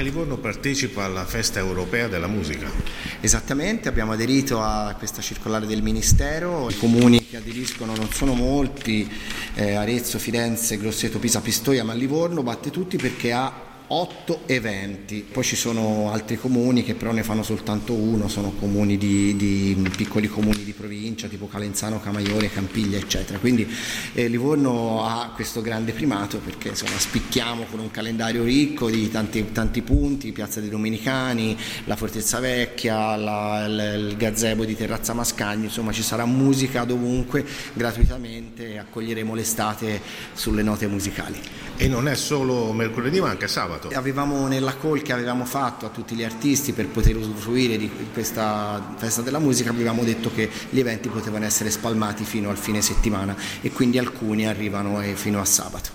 Anche Livorno partecipa alla Festa Europea della Musica. Esattamente, abbiamo aderito a questa circolare del Ministero. I comuni che aderiscono non sono molti, Arezzo, Firenze, Grosseto, Pisa, Pistoia, ma Livorno batte tutti perché ha 8 eventi. Poi ci sono altri comuni che però ne fanno soltanto uno, sono comuni di piccoli comuni di provincia tipo Calenzano, Camaiore, Campiglia eccetera. Quindi Livorno ha questo grande primato perché insomma spicchiamo con un calendario ricco di tanti punti, Piazza dei Domenicani, la Fortezza Vecchia, il gazebo di Terrazza Mascagni, insomma ci sarà musica dovunque gratuitamente e accoglieremo l'estate sulle note musicali. E non è solo mercoledì ma anche sabato. Avevamo nella call che avevamo fatto a tutti gli artisti per poter usufruire di questa festa della musica, avevamo detto che gli eventi potevano essere spalmati fino al fine settimana e quindi alcuni arrivano fino a sabato.